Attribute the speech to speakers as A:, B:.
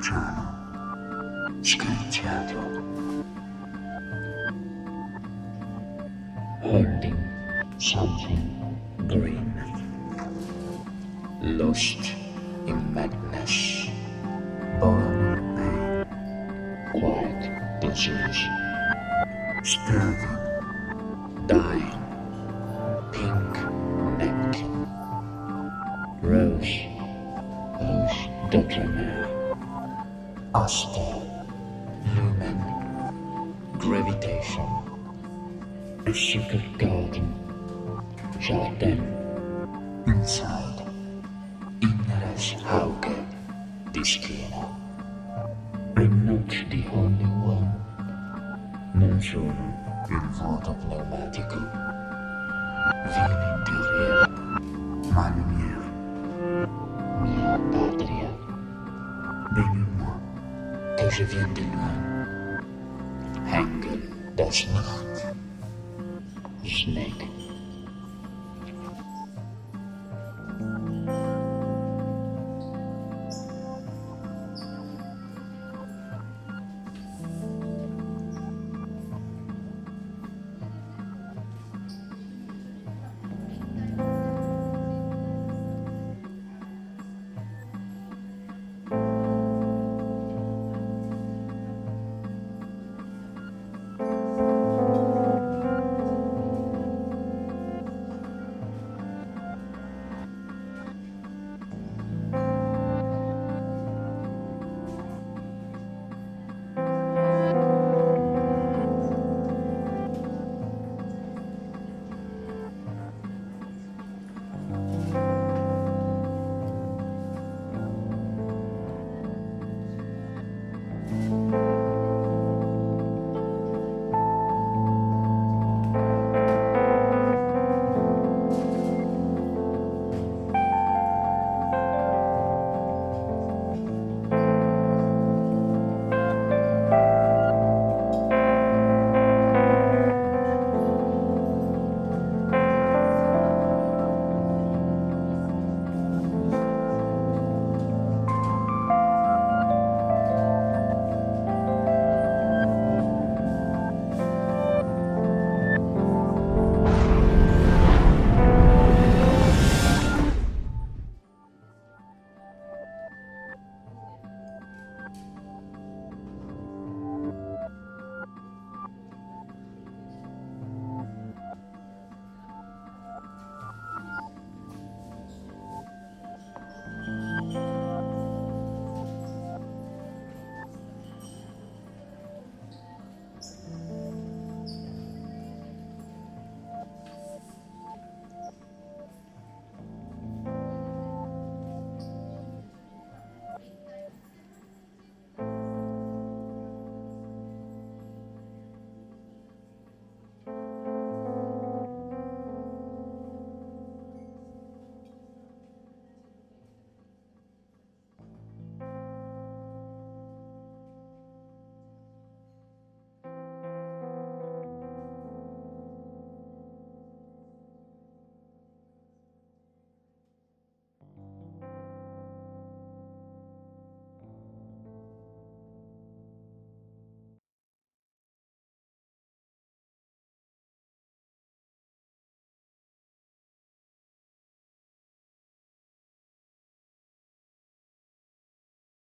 A: lontano, scadenzato, holding something green, lost in madness, born in pain, quiet disease, starving, dying, pink neck, rose d'outre-mer, austere, lumen, gravitation, a secret garden, jardin, inside, inneres hauge di schiena. I'm not the only one, non sono il vuoto pneumatico, vie l'intérieur, ma lumière, mia patria, bénis-moi, que je viens de loin, Engel das Nacht, Snake.